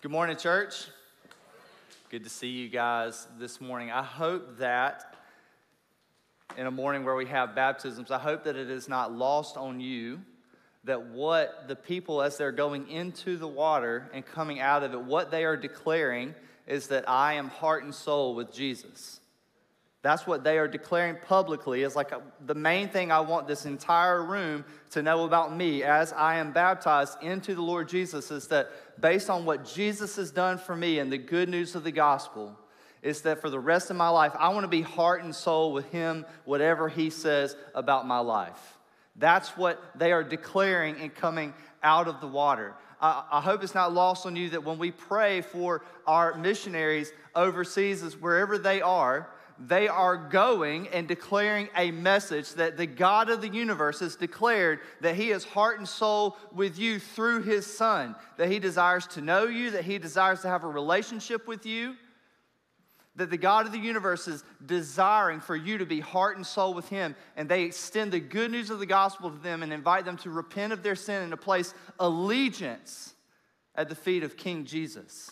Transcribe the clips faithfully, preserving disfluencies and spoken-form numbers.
Good morning, church. Good to see you guys this morning. I hope that in a morning where we have baptisms, I hope that it is not lost on you that what the people, as they're going into the water and coming out of it, what they are declaring is that I am heart and soul with Jesus. That's what they are declaring publicly. Is like a, the main thing I want this entire room to know about me as I am baptized into the Lord Jesus is that based on what Jesus has done for me and the good news of the gospel, is that for the rest of my life, I want to be heart and soul with Him, whatever He says about my life. That's what they are declaring and coming out of the water. I, I hope it's not lost on you that when we pray for our missionaries overseas, is wherever they are, they are going and declaring a message that the God of the universe has declared that He is heart and soul with you through His Son, that He desires to know you, that He desires to have a relationship with you, that the God of the universe is desiring for you to be heart and soul with Him, and they extend the good news of the gospel to them and invite them to repent of their sin and to place allegiance at the feet of King Jesus.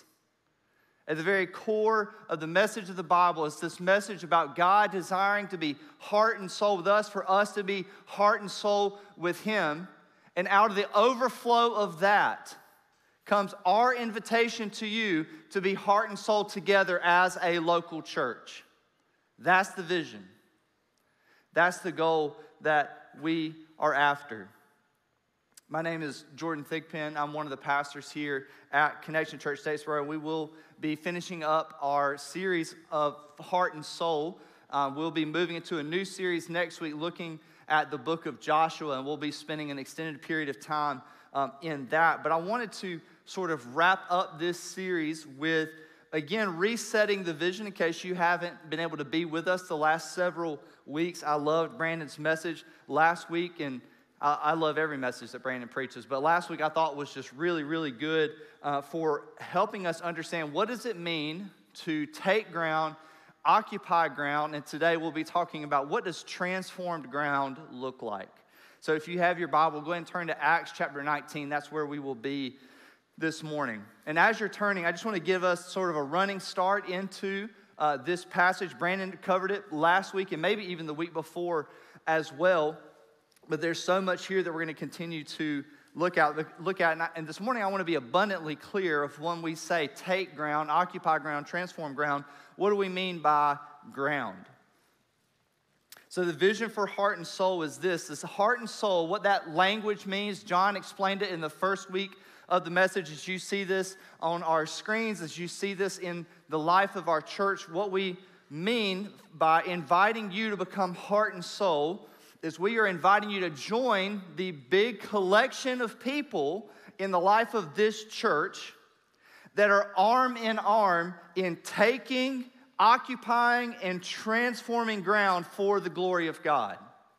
At the very core of the message of the Bible is this message about God desiring to be heart and soul with us, for us to be heart and soul with Him. And out of the overflow of that comes our invitation to you to be heart and soul together as a local church. That's the vision. That's the goal that we are after. My name is Jordan Thigpen. I'm one of the pastors here at Connection Church Statesboro. We will be finishing up our series of heart and soul. Uh, we'll be moving into a new series next week looking at the book of Joshua, and we'll be spending an extended period of time um, in that. But I wanted to sort of wrap up this series with, again, resetting the vision in case you haven't been able to be with us the last several weeks. I loved Brandon's message last week, and I love every message that Brandon preaches, but last week I thought was just really, really good uh, for helping us understand what does it mean to take ground, occupy ground, and today we'll be talking about what does transformed ground look like. So if you have your Bible, go ahead and turn to Acts chapter nineteen. That's where we will be this morning. And as you're turning, I just want to give us sort of a running start into uh, this passage. Brandon covered it last week and maybe even the week before as well. But there's so much here that we're going to continue to look at. Look at, and, I, and this morning I want to be abundantly clear of when we say take ground, occupy ground, transform ground. What do we mean by ground? So the vision for heart and soul is this. This heart and soul, what that language means, John explained it in the first week of the message. As you see this on our screens, as you see this in the life of our church, what we mean by inviting you to become heart and soul is we are inviting you to join the big collection of people in the life of this church that are arm in arm in taking, occupying, and transforming ground for the glory of God.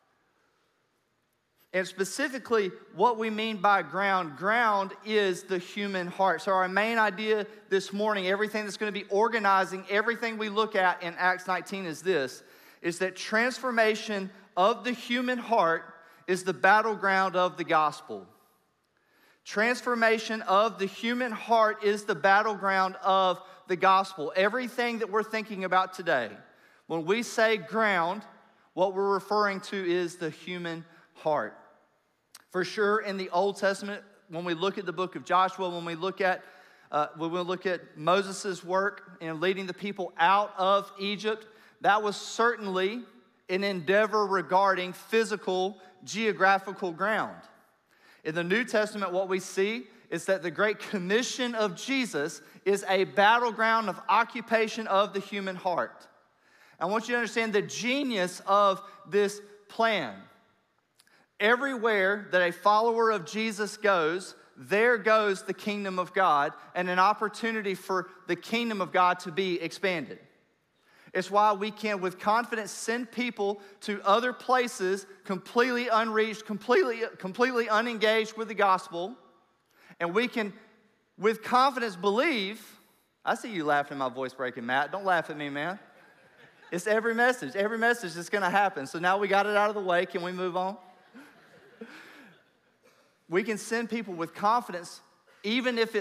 And specifically, what we mean by ground, ground is the human heart. So our main idea this morning, everything that's going to be organizing, everything we look at in Acts nineteen is this, is that transformation of the human heart is the battleground of the gospel. Transformation of the human heart is the battleground of the gospel. Everything that we're thinking about today, when we say ground, what we're referring to is the human heart. For sure, in the Old Testament, when we look at the book of Joshua, when we look at uh, when we look at Moses' work in leading the people out of Egypt, that was certainly an endeavor regarding physical, geographical ground. In the New Testament, what we see is that the Great Commission of Jesus is a battleground of occupation of the human heart. I want you to understand the genius of this plan. Everywhere that a follower of Jesus goes, there goes the kingdom of God and an opportunity for the kingdom of God to be expanded. It's why we can, with confidence, send people to other places completely unreached, completely, completely unengaged with the gospel. And we can, with confidence, believe. I see you laughing at my voice breaking, Matt. Don't laugh at me, man. It's every message. Every message is going to happen. So now we got it out of the way. Can we move on? We can send people with confidence, even if it's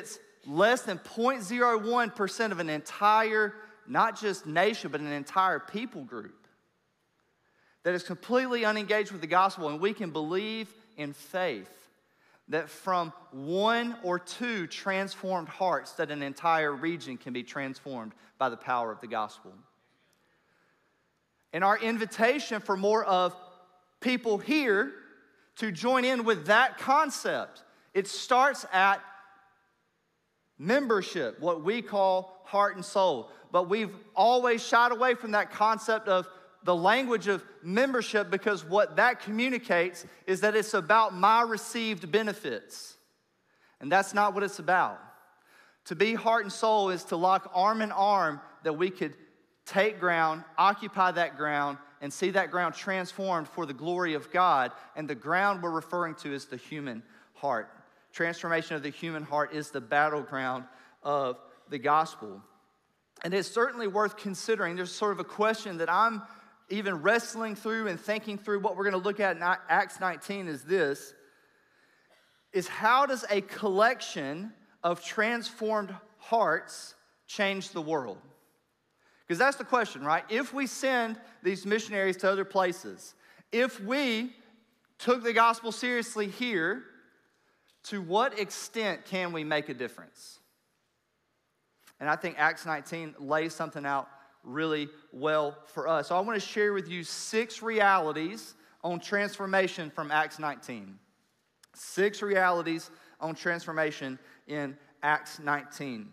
less than zero point zero one percent of an entire, not just nation, but an entire people group that is completely unengaged with the gospel. And we can believe in faith that from one or two transformed hearts, that an entire region can be transformed by the power of the gospel. And our invitation for more of people here to join in with that concept, it starts at membership, what we call heart and soul. But we've always shied away from that concept of the language of membership, because what that communicates is that it's about my received benefits. And that's not what it's about. To be heart and soul is to lock arm in arm, that we could take ground, occupy that ground, and see that ground transformed for the glory of God. And the ground we're referring to is the human heart. Transformation of the human heart is the battleground of the gospel. And it's certainly worth considering. There's sort of a question that I'm even wrestling through and thinking through. What we're going to look at in Acts nineteen is this, is how does a collection of transformed hearts change the world? Because that's the question, right? If we send these missionaries to other places, if we took the gospel seriously here, to what extent can we make a difference? And I think Acts nineteen lays something out really well for us. So I want to share with you six realities on transformation from Acts nineteen. Six realities on transformation in Acts nineteen.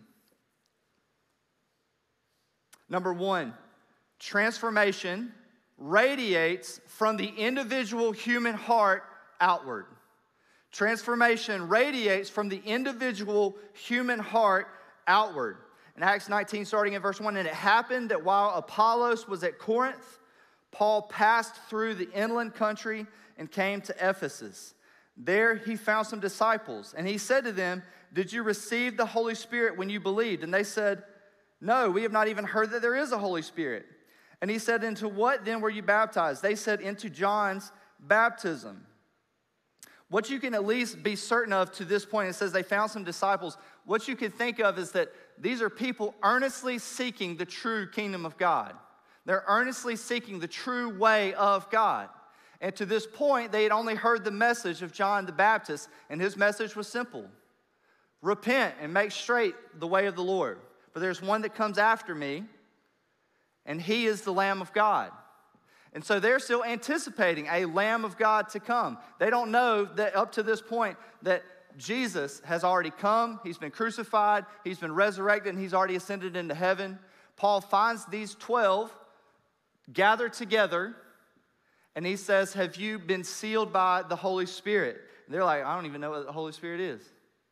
Number one, transformation radiates from the individual human heart outward. Transformation radiates from the individual human heart outward. In Acts nineteen, starting in verse one, and it happened that while Apollos was at Corinth, Paul passed through the inland country and came to Ephesus. There he found some disciples, and he said to them, "Did you receive the Holy Spirit when you believed?" And they said, "No, we have not even heard that there is a Holy Spirit." And he said, "Into what then were you baptized?" They said, "Into John's baptism." What you can at least be certain of to this point, it says they found some disciples. What you can think of is that these are people earnestly seeking the true kingdom of God. They're earnestly seeking the true way of God. And to this point, they had only heard the message of John the Baptist, and his message was simple. Repent and make straight the way of the Lord. For there's one that comes after me, and he is the Lamb of God. And so they're still anticipating a Lamb of God to come. They don't know that up to this point that Jesus has already come. He's been crucified. He's been resurrected, and he's already ascended into heaven. Paul finds these twelve gathered together, and he says, "Have you been sealed by the Holy Spirit?" And they're like, "I don't even know what the Holy Spirit is."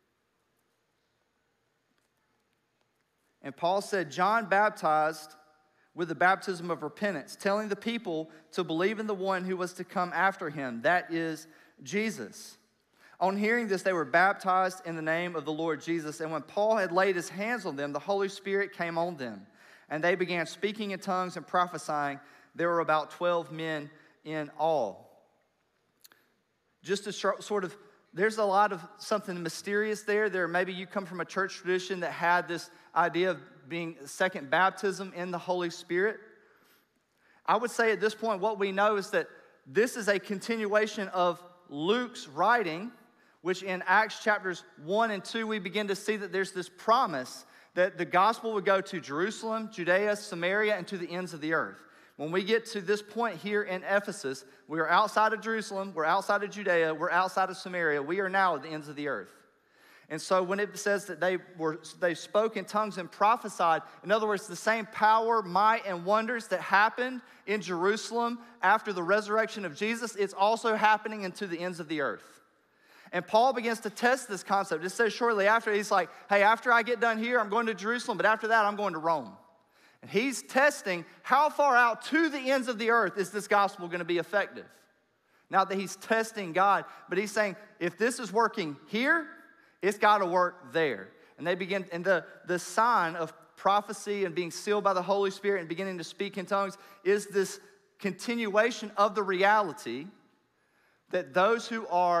And Paul said, "John baptized with the baptism of repentance, telling the people to believe in the one who was to come after him, that is Jesus." On hearing this, they were baptized in the name of the Lord Jesus. And when Paul had laid his hands on them, the Holy Spirit came on them. And they began speaking in tongues and prophesying. There were about twelve men in all. Just to sort of, there's a lot of something mysterious there. There, maybe you come from a church tradition that had this idea of being second baptism in the Holy Spirit. I would say at this point, what we know is that this is a continuation of Luke's writing, which in Acts chapters one and two, we begin to see that there's this promise that the gospel would go to Jerusalem, Judea, Samaria, and to the ends of the earth. When we get to this point here in Ephesus, we are outside of Jerusalem, we're outside of Judea, we're outside of Samaria. We are now at the ends of the earth. And so when it says that they were they spoke in tongues and prophesied, in other words, the same power, might, and wonders that happened in Jerusalem after the resurrection of Jesus, it's also happening into the ends of the earth. And Paul begins to test this concept. It says shortly after, he's like, "Hey, after I get done here, I'm going to Jerusalem, but after that, I'm going to Rome." And he's testing how far out to the ends of the earth is this gospel going to be effective. Not that he's testing God, but he's saying, if this is working here, it's got to work there. And they begin, and the, the sign of prophecy and being sealed by the Holy Spirit and beginning to speak in tongues is this continuation of the reality that those who are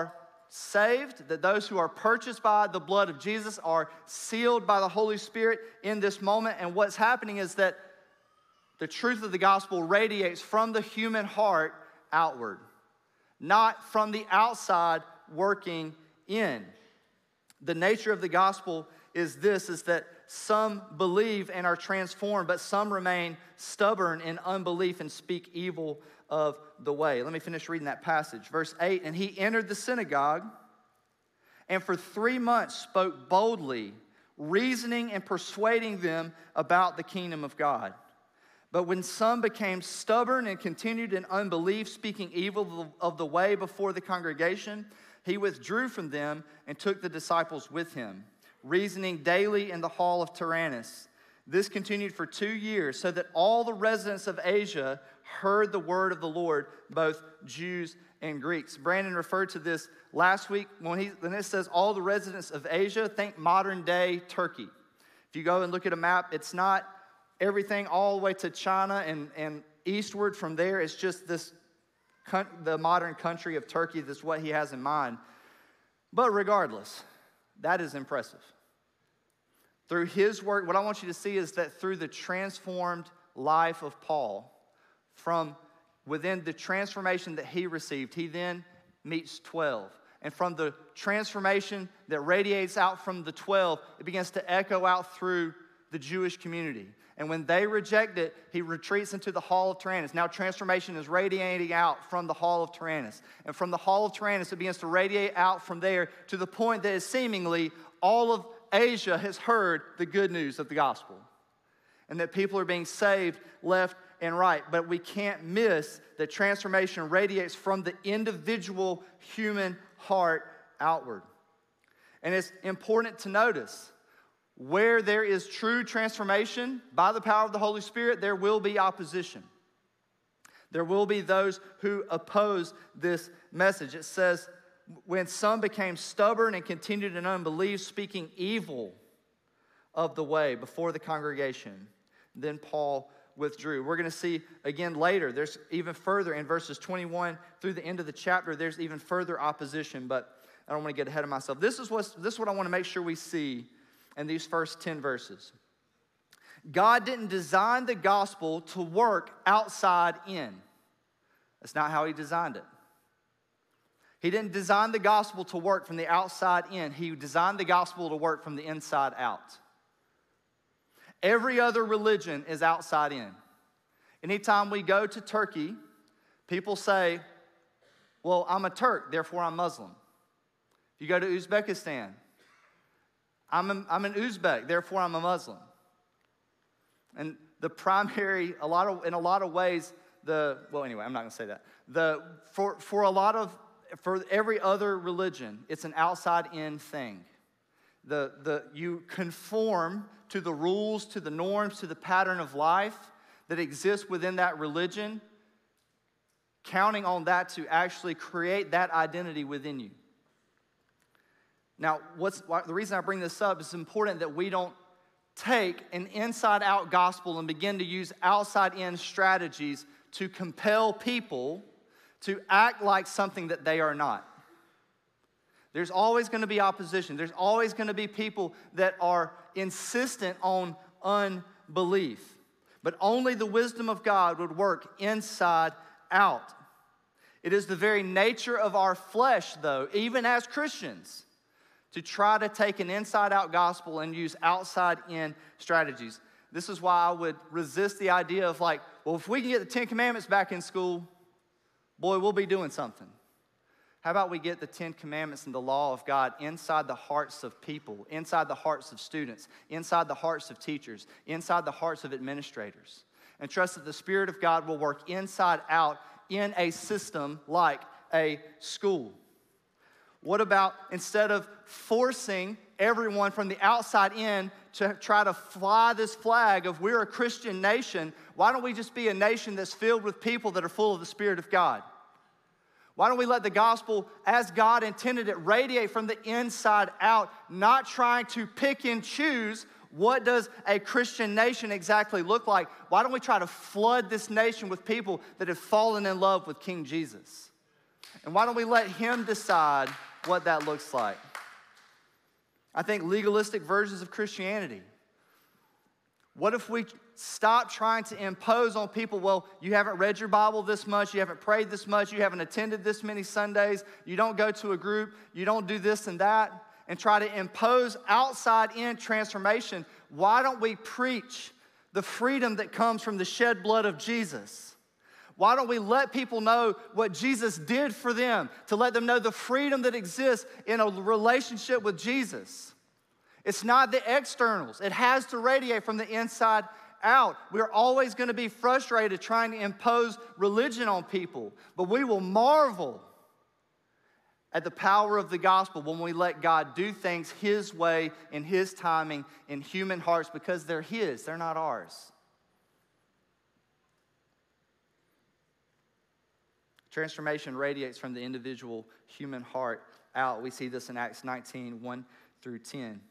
saved, that those who are purchased by the blood of Jesus are sealed by the Holy Spirit in this moment. And what's happening is that the truth of the gospel radiates from the human heart outward, not from the outside working in. The nature of the gospel is this, is that some believe and are transformed, but some remain stubborn in unbelief and speak evil of the way. Let me finish reading that passage. Verse eight, and he entered the synagogue and for three months spoke boldly, reasoning and persuading them about the kingdom of God. But when some became stubborn and continued in unbelief, speaking evil of the way before the congregation, he withdrew from them and took the disciples with him, reasoning daily in the hall of Tyrannus. This continued for two years, so that all the residents of Asia heard the word of the Lord, both Jews and Greeks. Brandon referred to this last week when, he, when it says all the residents of Asia, think modern day Turkey. If you go and look at a map, it's not everything all the way to China and, and eastward from there. It's just this, the modern country of Turkey. That's what he has in mind. But regardless, that is impressive. Through his work, what I want you to see is that through the transformed life of Paul, from within the transformation that he received, he then meets twelve. And from the transformation that radiates out from the twelve, it begins to echo out through the Jewish community. And when they reject it, he retreats into the hall of Tyrannus. Now transformation is radiating out from the hall of Tyrannus. And from the hall of Tyrannus, it begins to radiate out from there to the point that is seemingly all of Asia has heard the good news of the gospel. And that people are being saved left and right. But we can't miss that transformation radiates from the individual human heart outward. And it's important to notice, where there is true transformation by the power of the Holy Spirit, there will be opposition. There will be those who oppose this message. It says, when some became stubborn and continued in unbelief, speaking evil of the way before the congregation, then Paul withdrew. We're going to see again later, there's even further in verses twenty-one through the end of the chapter, there's even further opposition, but I don't want to get ahead of myself. This is what, this is what I want to make sure we see in these first ten verses. God didn't design the gospel to work outside in. That's not how he designed it. He didn't design the gospel to work from the outside in. He designed the gospel to work from the inside out. Every other religion is outside in. Anytime we go to Turkey, people say, well, I'm a Turk, therefore I'm Muslim. If you go to Uzbekistan, I'm, a, I'm an Uzbek, therefore I'm a Muslim. And the primary, a lot of, in a lot of ways, the, well, anyway, I'm not going to say that. The, for, for a lot of, for every other religion, it's an outside-in thing. The, the, you conform to the rules, to the norms, to the pattern of life that exists within that religion, counting on that to actually create that identity within you. Now, what's, the reason I bring this up is it's important that we don't take an inside-out gospel and begin to use outside-in strategies to compel people to act like something that they are not. There's always going to be opposition. There's always going to be people that are insistent on unbelief. But only the wisdom of God would work inside out. It is the very nature of our flesh, though, even as Christians, to try to take an inside-out gospel and use outside-in strategies. This is why I would resist the idea of like, well, if we can get the Ten Commandments back in school, boy, we'll be doing something. How about we get the Ten Commandments and the law of God inside the hearts of people, inside the hearts of students, inside the hearts of teachers, inside the hearts of administrators, and trust that the Spirit of God will work inside out in a system like a school? What about instead of forcing everyone from the outside in to try to fly this flag of we're a Christian nation, why don't we just be a nation that's filled with people that are full of the Spirit of God? Why don't we let the gospel, as God intended it, radiate from the inside out, not trying to pick and choose what does a Christian nation exactly look like? Why don't we try to flood this nation with people that have fallen in love with King Jesus? And why don't we let him decide what that looks like. I think legalistic versions of Christianity. What if we stop trying to impose on people, well, you haven't read your Bible this much, you haven't prayed this much, you haven't attended this many Sundays, you don't go to a group, you don't do this and that, and try to impose outside-in transformation. Why don't we preach the freedom that comes from the shed blood of Jesus? Why don't we let people know what Jesus did for them, to let them know the freedom that exists in a relationship with Jesus? It's not the externals. It has to radiate from the inside out. We're always going to be frustrated trying to impose religion on people, but we will marvel at the power of the gospel when we let God do things His way, in His timing, in human hearts, because they're His, they're not ours. Transformation radiates from the individual human heart out. We see this in Acts nineteen, one through ten.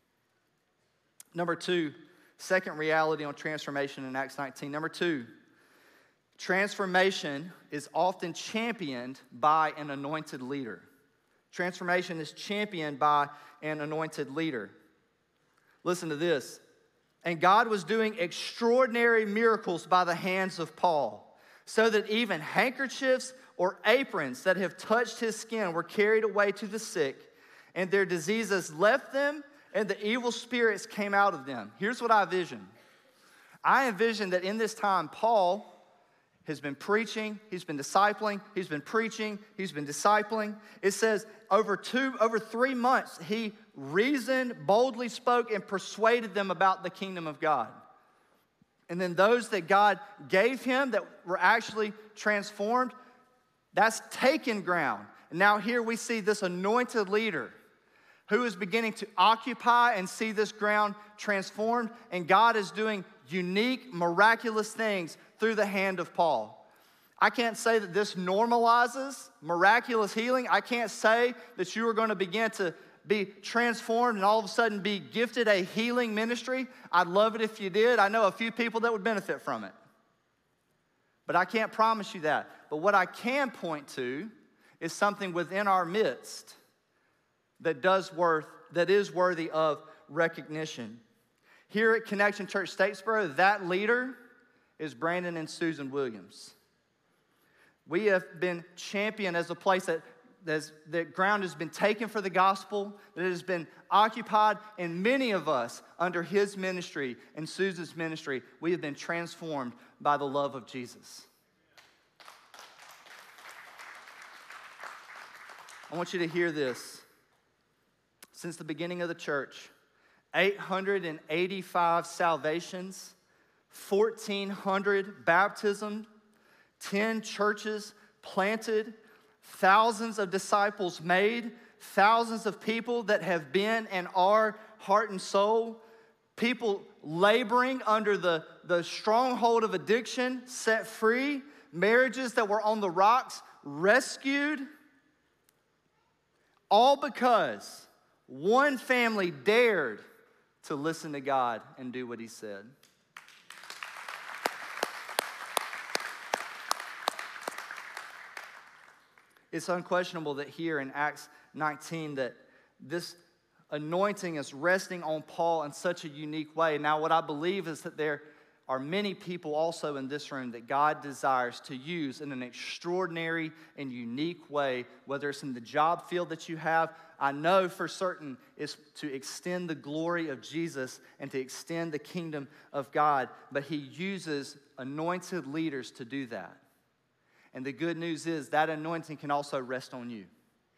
Number two, second reality on transformation in Acts nineteen. Number two, transformation is often championed by an anointed leader. Transformation is championed by an anointed leader. Listen to this. And God was doing extraordinary miracles by the hands of Paul, so that even handkerchiefs or aprons that have touched his skin were carried away to the sick, and their diseases left them, and the evil spirits came out of them. Here's what I envision. I envision that in this time, Paul has been preaching, he's been discipling, he's been preaching, he's been discipling. It says over two, over three months, he reasoned, boldly spoke, and persuaded them about the kingdom of God. And then those that God gave him that were actually transformed, that's taken ground. And now here we see this anointed leader who is beginning to occupy and see this ground transformed, and God is doing unique, miraculous things through the hand of Paul. I can't say that this normalizes miraculous healing. I can't say that you are going to begin to be transformed and all of a sudden be gifted a healing ministry. I'd love it if you did. I know a few people that would benefit from it. But I can't promise you that. But what I can point to is something within our midst that does worth, that is worthy of recognition. Here at Connection Church Statesboro, that leader is Brandon and Susan Williams. We have been championed as a place that that ground has been taken for the gospel, that it has been occupied, and many of us under his ministry and Susan's ministry, we have been transformed by the love of Jesus. I want you to hear this. Since the beginning of the church, eight hundred eighty-five salvations, fourteen hundred baptisms, ten churches planted, thousands of disciples made, thousands of people that have been and are heart and soul, people laboring under the, the stronghold of addiction, set free, marriages that were on the rocks, rescued, all because one family dared to listen to God and do what He said. It's unquestionable that here in Acts nineteen that this anointing is resting on Paul in such a unique way. Now, what I believe is that there are many people also in this room that God desires to use in an extraordinary and unique way, whether it's in the job field that you have. I know for certain is to extend the glory of Jesus and to extend the kingdom of God, but He uses anointed leaders to do that. And the good news is that anointing can also rest on you.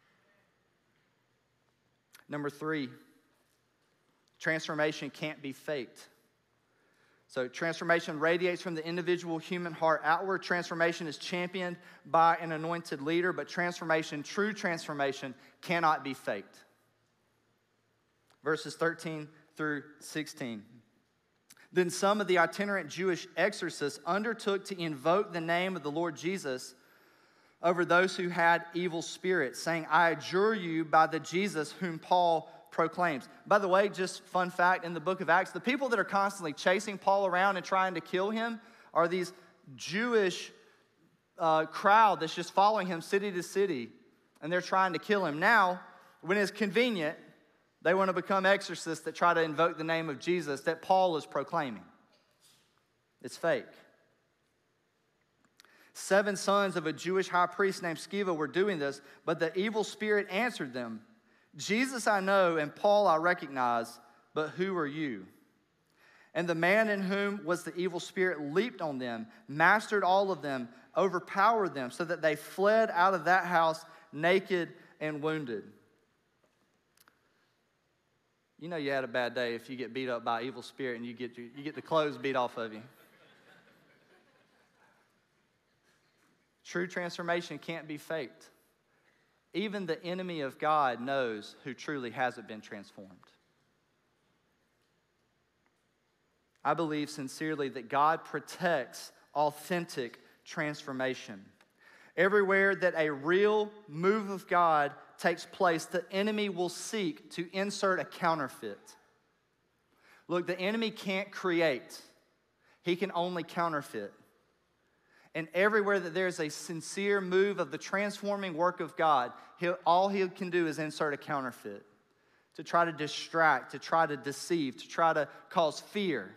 Number three, transformation can't be faked. So transformation radiates from the individual human heart outward. Transformation is championed by an anointed leader, but transformation, true transformation, cannot be faked. Verses thirteen through sixteen. Then some of the itinerant Jewish exorcists undertook to invoke the name of the Lord Jesus over those who had evil spirits, saying, I adjure you by the Jesus whom Paul proclaims. By the way, just fun fact, in the book of Acts, the people that are constantly chasing Paul around and trying to kill him are these Jewish uh, crowd that's just following him city to city and they're trying to kill him. Now, when it's convenient, they want to become exorcists that try to invoke the name of Jesus that Paul is proclaiming. It's fake. Seven sons of a Jewish high priest named Sceva were doing this, but the evil spirit answered them, Jesus I know, and Paul I recognize, but who are you? And the man in whom was the evil spirit leaped on them, mastered all of them, overpowered them, so that they fled out of that house naked and wounded. You know you had a bad day if you get beat up by an evil spirit and you get, you get the clothes beat off of you. True transformation can't be faked. Even the enemy of God knows who truly hasn't been transformed. I believe sincerely that God protects authentic transformation. Everywhere that a real move of God takes place, the enemy will seek to insert a counterfeit. Look, the enemy can't create. He can only counterfeit. And everywhere that there's a sincere move of the transforming work of God, he'll, all he can do is insert a counterfeit to try to distract, to try to deceive, to try to cause fear.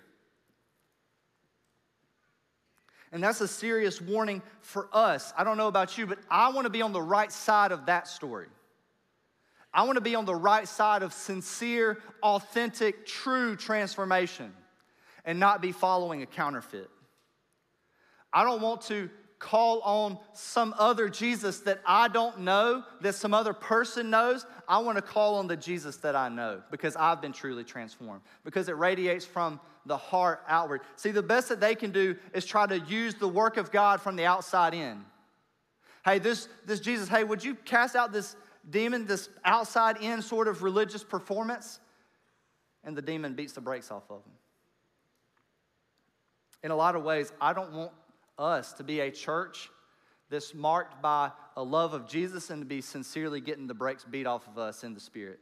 And that's a serious warning for us. I don't know about you, but I want to be on the right side of that story. I want to be on the right side of sincere, authentic, true transformation and not be following a counterfeit. I don't want to call on some other Jesus that I don't know, that some other person knows. I want to call on the Jesus that I know because I've been truly transformed, because it radiates from the heart outward. See, the best that they can do is try to use the work of God from the outside in. Hey, this, this Jesus, hey, would you cast out this demon, this outside in sort of religious performance? And the demon beats the brakes off of him. In a lot of ways, I don't want us to be a church that's marked by a love of Jesus and to be sincerely getting the brakes beat off of us in the spirit.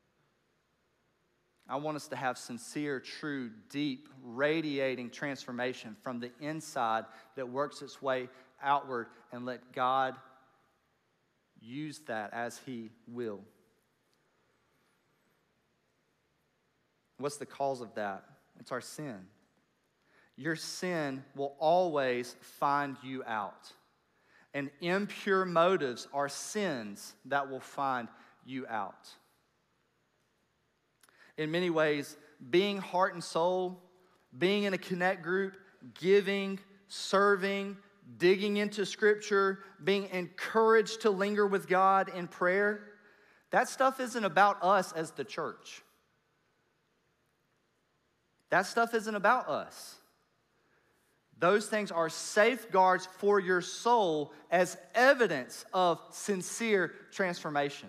I want us to have sincere, true, deep, radiating transformation from the inside that works its way outward, and let God use that as He will. What's the cause of that? It's our sin. Your sin will always find you out. And impure motives are sins that will find you out. In many ways, being heart and soul, being in a connect group, giving, serving, digging into Scripture, being encouraged to linger with God in prayer, that stuff isn't about us as the church. That stuff isn't about us. Those things are safeguards for your soul as evidence of sincere transformation.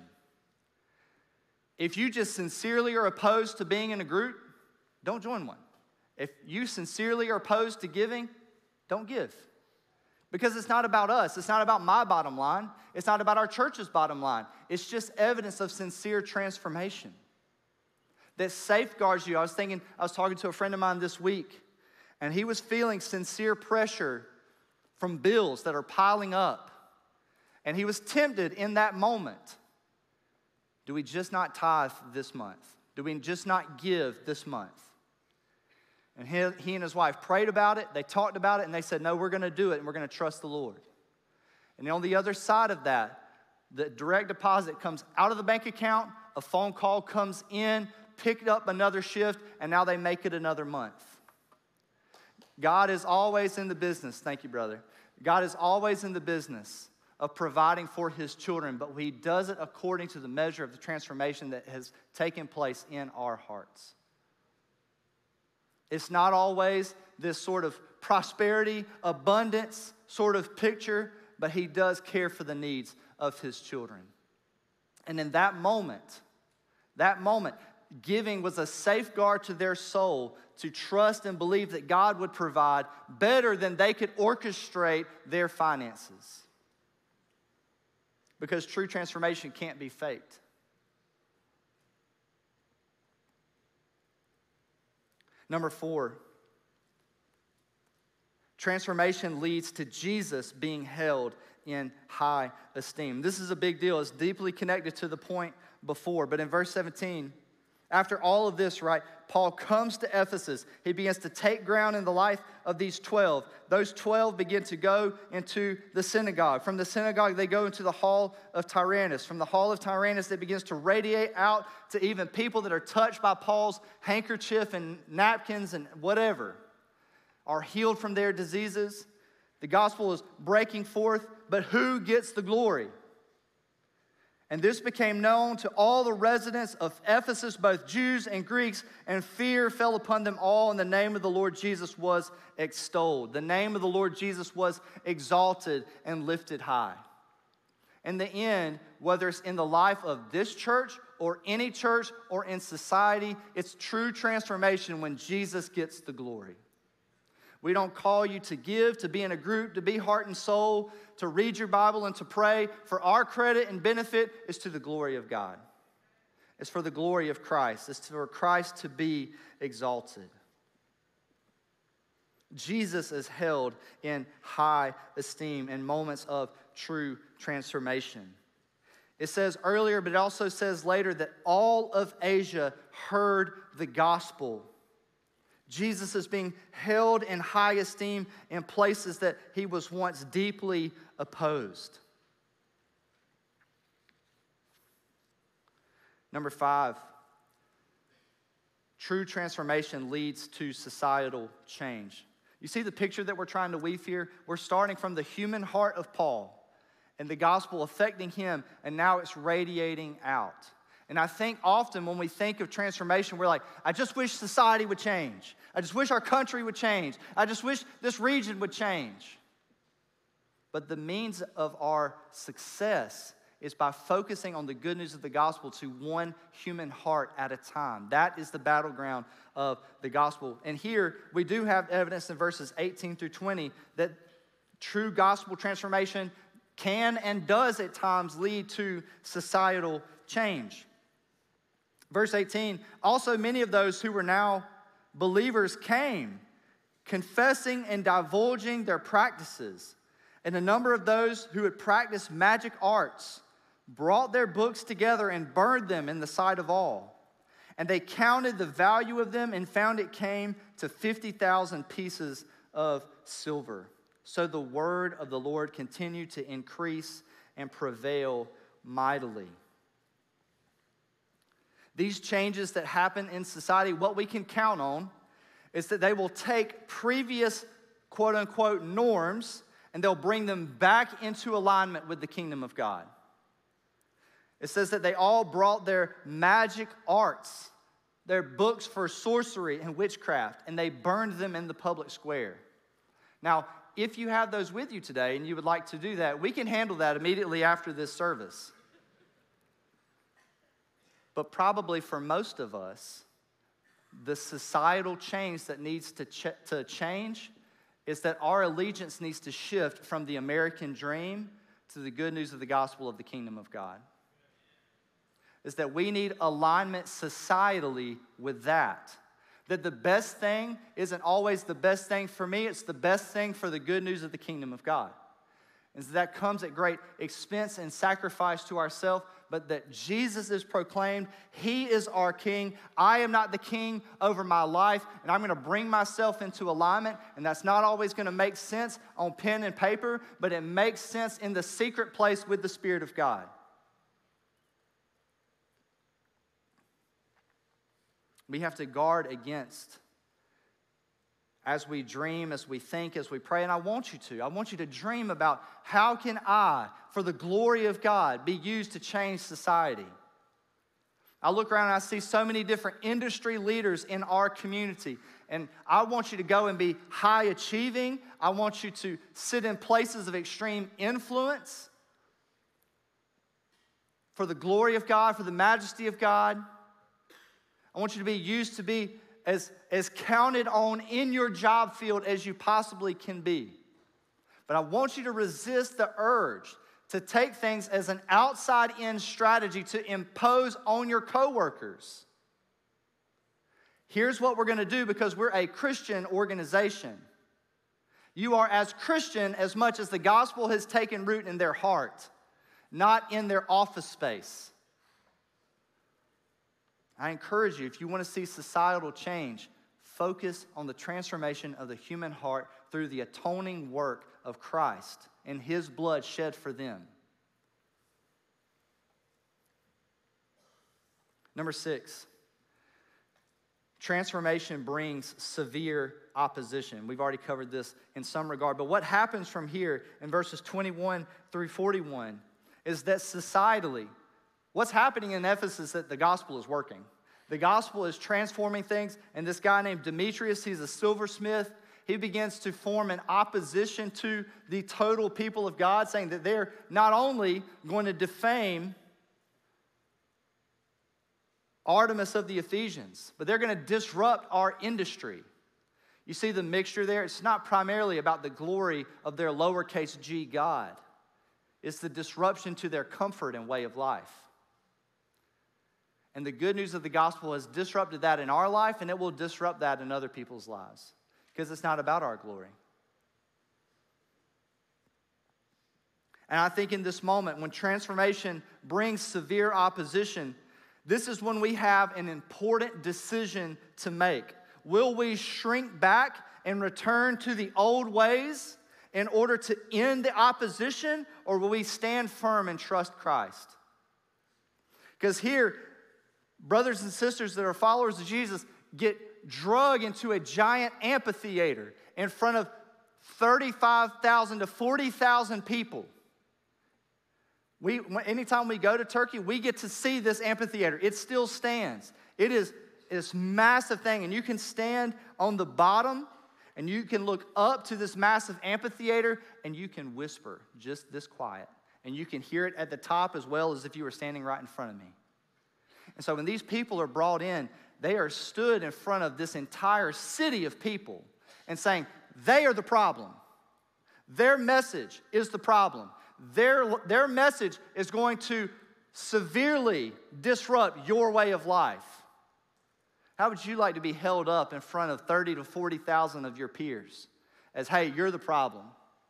If you just sincerely are opposed to being in a group, don't join one. If you sincerely are opposed to giving, don't give. Because it's not about us. It's not about my bottom line. It's not about our church's bottom line. It's just evidence of sincere transformation that safeguards you. I was thinking, I was talking to a friend of mine this week, and he was feeling sincere pressure from bills that are piling up. And he was tempted in that moment. Do we just not tithe this month? Do we just not give this month? And he, he and his wife prayed about it. They talked about it, and they said, no, we're going to do it, and we're going to trust the Lord. And on the other side of that, the direct deposit comes out of the bank account, a phone call comes in, picked up another shift, and now they make it another month. God is always in the business. Thank you, brother. God is always in the business of providing for His children, but He does it according to the measure of the transformation that has taken place in our hearts. It's not always this sort of prosperity, abundance sort of picture, but He does care for the needs of His children. And in that moment, that moment, giving was a safeguard to their soul to trust and believe that God would provide better than they could orchestrate their finances. Because true transformation can't be faked. Number four, transformation leads to Jesus being held in high esteem. This is a big deal. It's deeply connected to the point before. But in verse seventeen, after all of this, right, Paul comes to Ephesus. He begins to take ground in the life of these twelve. Those twelve begin to go into the synagogue. From the synagogue, they go into the hall of Tyrannus. From the hall of Tyrannus, it begins to radiate out to even people that are touched by Paul's handkerchief and napkins and whatever, are healed from their diseases. The gospel is breaking forth, but who gets the glory? And this became known to all the residents of Ephesus, both Jews and Greeks, and fear fell upon them all, and the name of the Lord Jesus was extolled. The name of the Lord Jesus was exalted and lifted high. In the end, whether it's in the life of this church or any church or in society, it's true transformation when Jesus gets the glory. We don't call you to give, to be in a group, to be heart and soul, to read your Bible and to pray. For our credit and benefit is to the glory of God. It's for the glory of Christ. It's for Christ to be exalted. Jesus is held in high esteem in moments of true transformation. It says earlier, but it also says later, that all of Asia heard the gospel. Jesus is being held in high esteem in places that he was once deeply opposed. Number five, true transformation leads to societal change. You see the picture that we're trying to weave here? We're starting from the human heart of Paul and the gospel affecting him, and now it's radiating out. And I think often when we think of transformation, we're like, I just wish society would change. I just wish our country would change. I just wish this region would change. But the means of our success is by focusing on the good news of the gospel to one human heart at a time. That is the battleground of the gospel. And here we do have evidence in verses eighteen through twenty that true gospel transformation can and does at times lead to societal change. Verse eighteen, also many of those who were now believers came, confessing and divulging their practices. And a number of those who had practiced magic arts brought their books together and burned them in the sight of all. And they counted the value of them and found it came to fifty thousand pieces of silver. So the word of the Lord continued to increase and prevail mightily. These changes that happen in society, what we can count on is that they will take previous quote-unquote norms and they'll bring them back into alignment with the kingdom of God. It says that they all brought their magic arts, their books for sorcery and witchcraft, and they burned them in the public square. Now, if you have those with you today and you would like to do that, we can handle that immediately after this service. But probably for most of us, the societal change that needs to, ch- to change is that our allegiance needs to shift from the American dream to the good news of the gospel of the kingdom of God. Is that we need alignment societally with that. That the best thing isn't always the best thing for me, it's the best thing for the good news of the kingdom of God. And so that comes at great expense and sacrifice to ourselves, but that Jesus is proclaimed, he is our king. I am not the king over my life, and I'm going to bring myself into alignment, and that's not always going to make sense on pen and paper, but it makes sense in the secret place with the Spirit of God. We have to guard against, as we dream, as we think, as we pray, and I want you to. I want you to dream about how can I, for the glory of God, be used to change society. I look around and I see so many different industry leaders in our community, and I want you to go and be high achieving. I want you to sit in places of extreme influence for the glory of God, for the majesty of God. I want you to be used to be as, as counted on in your job field as you possibly can be. But I want you to resist the urge to take things as an outside-in strategy to impose on your coworkers. Here's what we're going to do because we're a Christian organization. You are as Christian as much as the gospel has taken root in their heart, not in their office space. I encourage you, if you want to see societal change, focus on the transformation of the human heart through the atoning work of Christ and His blood shed for them. Number six, transformation brings severe opposition. We've already covered this in some regard, but what happens from here in verses twenty-one through forty-one is that societally, what's happening in Ephesus is that the gospel is working. The gospel is transforming things, and this guy named Demetrius, he's a silversmith. He begins to form an opposition to the total people of God, saying that they're not only going to defame Artemis of the Ephesians, but they're going to disrupt our industry. You see the mixture there? It's not primarily about the glory of their lowercase g God. It's the disruption to their comfort and way of life. And the good news of the gospel has disrupted that in our life, and it will disrupt that in other people's lives, because it's not about our glory. And I think in this moment, when transformation brings severe opposition, this is when we have an important decision to make. Will we shrink back and return to the old ways in order to end the opposition, or will we stand firm and trust Christ? Because here, brothers and sisters that are followers of Jesus get drug into a giant amphitheater in front of thirty-five thousand to forty thousand people. We, anytime we go to Turkey, we get to see this amphitheater. It still stands. It is this massive thing, and you can stand on the bottom, and you can look up to this massive amphitheater, and you can whisper just this quiet, and you can hear it at the top as well as if you were standing right in front of me. And so when these people are brought in, they are stood in front of this entire city of people and saying, they are the problem. Their message is the problem. Their, their message is going to severely disrupt your way of life. How would you like to be held up in front of thirty to forty thousand of your peers as, hey, you're the problem?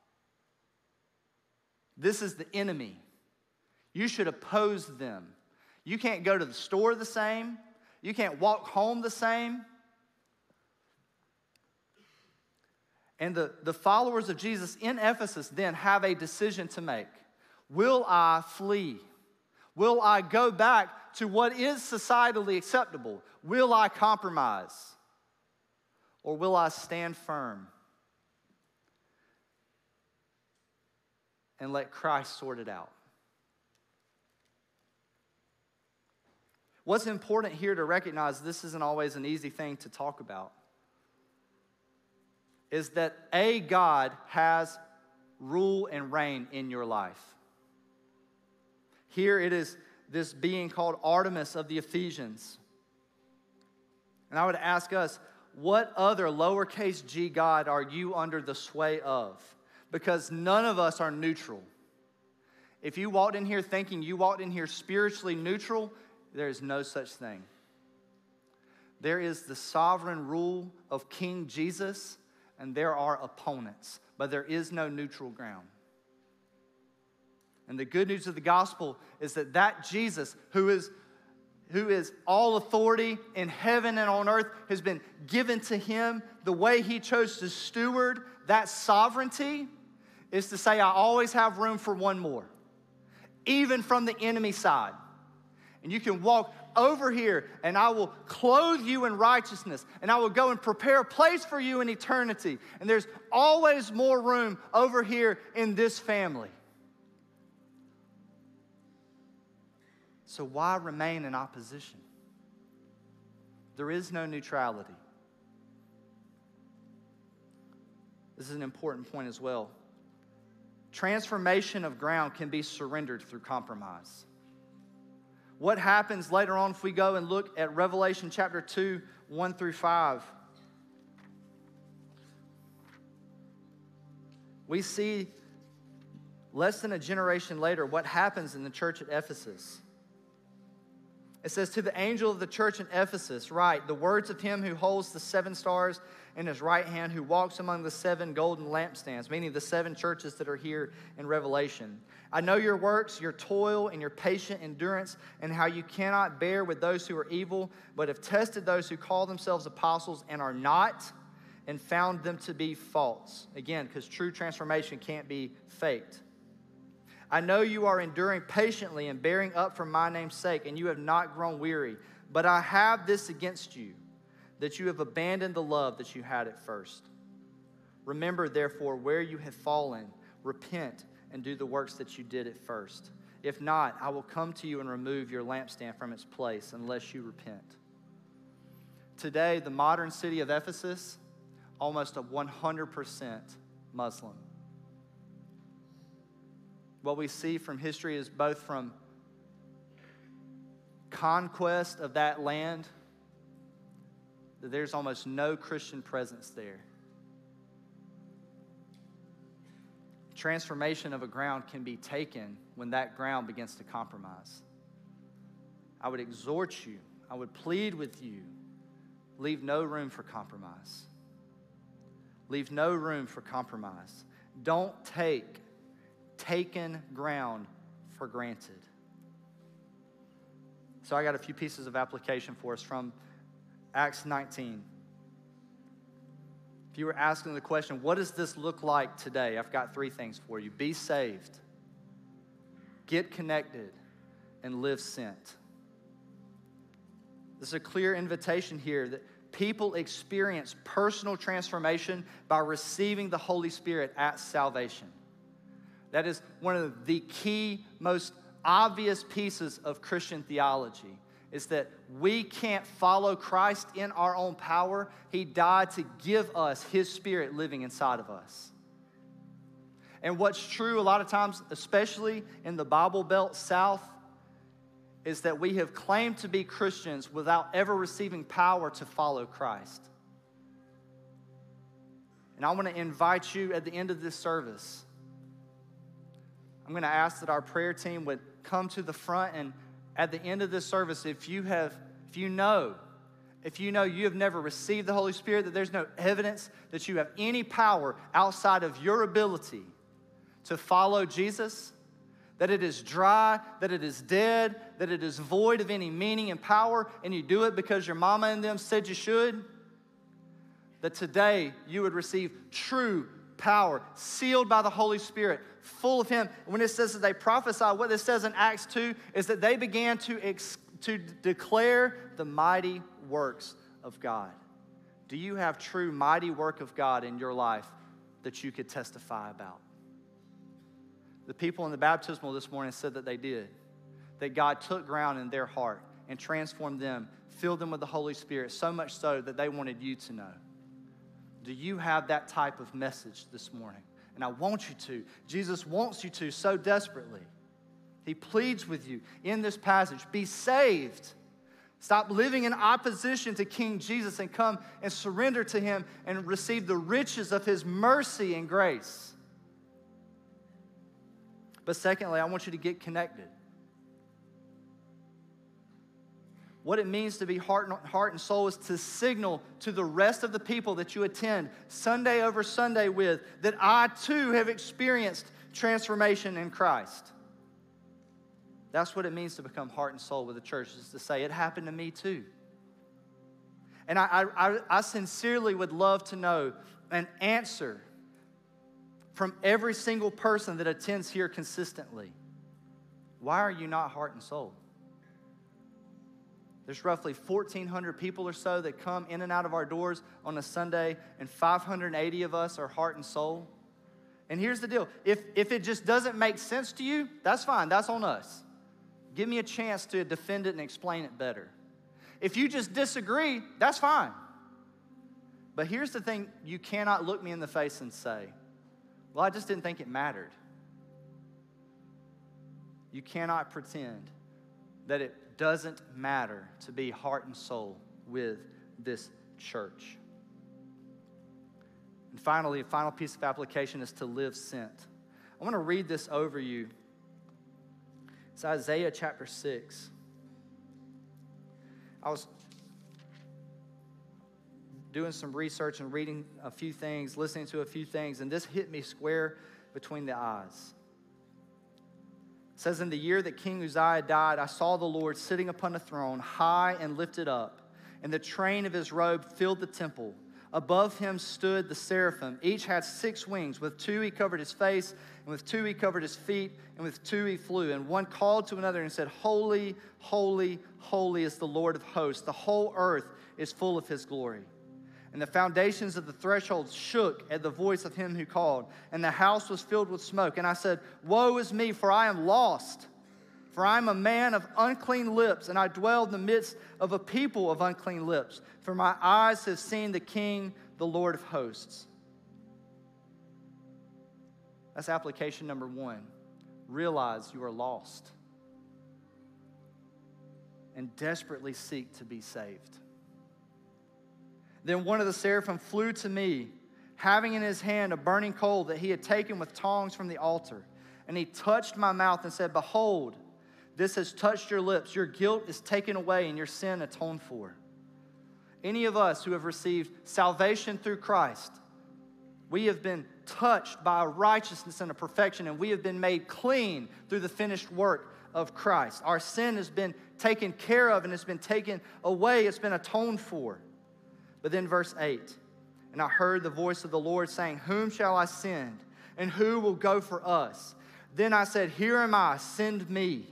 This is the enemy. You should oppose them. You can't go to the store the same. You can't walk home the same. And the, the followers of Jesus in Ephesus then have a decision to make. Will I flee? Will I go back to what is societally acceptable? Will I compromise? Or will I stand firm and let Christ sort it out? What's important here to recognize, this isn't always an easy thing to talk about, is that a God has rule and reign in your life. Here it is this being called Artemis of the Ephesians. And I would ask us, what other lowercase g God are you under the sway of? Because none of us are neutral. If you walked in here thinking you walked in here spiritually neutral, there is no such thing. There is the sovereign rule of King Jesus, and there are opponents, but there is no neutral ground. And the good news of the gospel is that that Jesus, who is, who is all authority in heaven and on earth, has been given to him. The way he chose to steward that sovereignty is to say, I always have room for one more, even from the enemy side. And you can walk over here, and I will clothe you in righteousness, and I will go and prepare a place for you in eternity. And there's always more room over here in this family. So why remain in opposition? There is no neutrality. This is an important point as well. Transformation of ground can be surrendered through compromise. What happens later on if we go and look at Revelation chapter two, one through five? We see less than a generation later what happens in the church at Ephesus. It says, to the angel of the church in Ephesus, write, the words of him who holds the seven stars in his right hand, who walks among the seven golden lampstands, meaning the seven churches that are here in Revelation. I know your works, your toil, and your patient endurance, and how you cannot bear with those who are evil, but have tested those who call themselves apostles and are not, and found them to be false. Again, because true transformation can't be faked. I know you are enduring patiently and bearing up for my name's sake, and you have not grown weary. But I have this against you, that you have abandoned the love that you had at first. Remember, therefore, where you have fallen, repent and do the works that you did at first. If not, I will come to you and remove your lampstand from its place unless you repent. Today, the modern city of Ephesus, almost a one hundred percent Muslim. What we see from history is both from conquest of that land, that there's almost no Christian presence there. Transformation of a ground can be taken when that ground begins to compromise. I would exhort you, I would plead with you, leave no room for compromise. Leave no room for compromise. Don't take taken ground for granted. So I got a few pieces of application for us from Acts nineteen. If you were asking the question, what does this look like today? I've got three things for you. Be saved, get connected, and live sent. There's a clear invitation here that people experience personal transformation by receiving the Holy Spirit at salvation. That is one of the key, most obvious pieces of Christian theology, is that we can't follow Christ in our own power. He died to give us His Spirit living inside of us. And what's true a lot of times, especially in the Bible Belt South, is that we have claimed to be Christians without ever receiving power to follow Christ. And I want to invite you at the end of this service, I'm going to ask that our prayer team would come to the front, and at the end of this service, if you have, if you know, if you know you have never received the Holy Spirit, that there's no evidence that you have any power outside of your ability to follow Jesus, that it is dry, that it is dead, that it is void of any meaning and power, and you do it because your mama and them said you should, that today you would receive true power, sealed by the Holy Spirit, full of Him. When it says that they prophesied, what it says in Acts two is that they began to, ex- to declare the mighty works of God. Do you have true mighty work of God in your life that you could testify about? The people in the baptismal this morning said that they did. That God took ground in their heart and transformed them, filled them with the Holy Spirit, so much so that they wanted you to know. Do you have that type of message this morning? And I want you to. Jesus wants you to so desperately. He pleads with you in this passage. Be saved. Stop living in opposition to King Jesus and come and surrender to Him and receive the riches of His mercy and grace. But secondly, I want you to get connected. What it means to be heart and, heart and soul is to signal to the rest of the people that you attend Sunday over Sunday with that I too have experienced transformation in Christ. That's what it means to become heart and soul with the church, is to say, it happened to me too. And I, I, I sincerely would love to know an answer from every single person that attends here consistently. Why are you not heart and soul? There's roughly fourteen hundred people or so that come in and out of our doors on a Sunday, and five hundred eighty of us are heart and soul. And here's the deal. If, if it just doesn't make sense to you, that's fine. That's on us. Give me a chance to defend it and explain it better. If you just disagree, that's fine. But here's the thing. You cannot look me in the face and say, well, I just didn't think it mattered. You cannot pretend that it doesn't matter to be heart and soul with this church. And finally, a final piece of application is to live sent. I want to read this over you. It's Isaiah chapter six. I was doing some research and reading a few things, listening to a few things, and this hit me square between the eyes. It says, in the year that King Uzziah died, I saw the Lord sitting upon a throne, high and lifted up, and the train of his robe filled the temple. Above him stood the seraphim. Each had six wings. With two he covered his face, and with two he covered his feet, and with two he flew. And one called to another and said, Holy, holy, holy is the Lord of hosts. The whole earth is full of his glory. And the foundations of the threshold shook at the voice of him who called, and the house was filled with smoke. And I said, Woe is me, for I am lost. For I am a man of unclean lips, and I dwell in the midst of a people of unclean lips. For my eyes have seen the King, the Lord of hosts. That's application number one. Realize you are lost and desperately seek to be saved. Then one of the seraphim flew to me, having in his hand a burning coal that he had taken with tongs from the altar. And he touched my mouth and said, Behold, this has touched your lips. Your guilt is taken away and your sin atoned for. Any of us who have received salvation through Christ, we have been touched by a righteousness and a perfection, and we have been made clean through the finished work of Christ. Our sin has been taken care of and it's been taken away. It's been atoned for. But then verse eight, and I heard the voice of the Lord saying, Whom shall I send, and who will go for us? Then I said, Here am I, send me.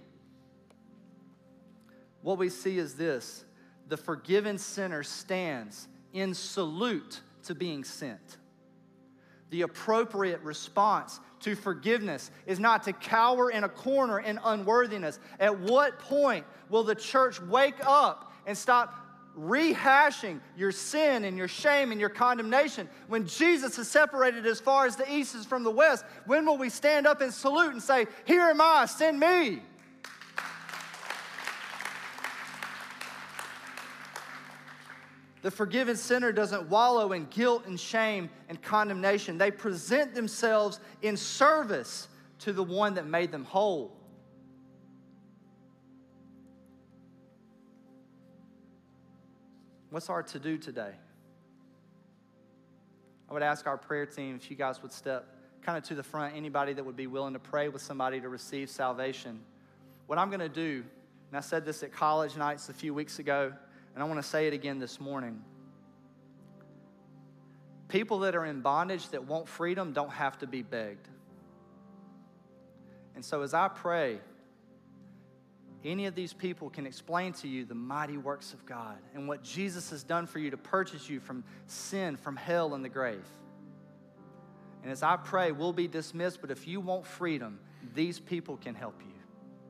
What we see is this: the forgiven sinner stands in salute to being sent. The appropriate response to forgiveness is not to cower in a corner in unworthiness. At what point will the church wake up and stop rehashing your sin and your shame and your condemnation? When Jesus is separated as far as the east is from the west, when will we stand up and salute and say, Here am I, send me? The forgiven sinner doesn't wallow in guilt and shame and condemnation. They present themselves in service to the one that made them whole. What's our to-do today? I would ask our prayer team if you guys would step kind of to the front, anybody that would be willing to pray with somebody to receive salvation. What I'm going to do, and I said this at college nights a few weeks ago, and I want to say it again this morning. People that are in bondage that want freedom don't have to be begged. And so as I pray, any of these people can explain to you the mighty works of God and what Jesus has done for you to purchase you from sin, from hell, and the grave. And as I pray, we'll be dismissed, but if you want freedom, these people can help you.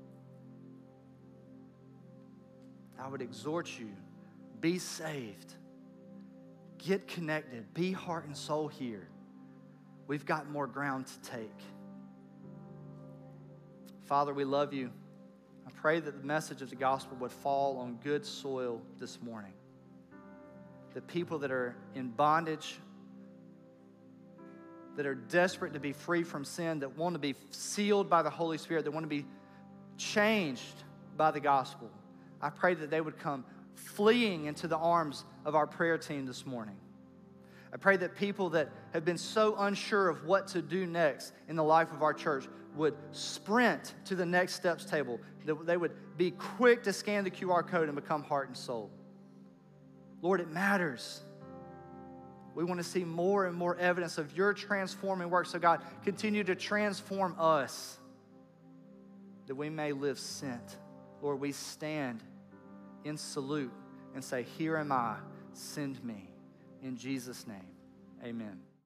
I would exhort you, be saved, get connected, be heart and soul here. We've got more ground to take. Father, we love you. I pray that the message of the gospel would fall on good soil this morning. The people that are in bondage, that are desperate to be free from sin, that want to be sealed by the Holy Spirit, that want to be changed by the gospel, I pray that they would come fleeing into the arms of our prayer team this morning. I pray that people that have been so unsure of what to do next in the life of our church would sprint to the next steps table, that they would be quick to scan the Q R code and become heart and soul. Lord, it matters. We want to see more and more evidence of your transforming work. So God, continue to transform us that we may live sent. Lord, we stand in salute and say, Here am I, send me. In Jesus' name, amen.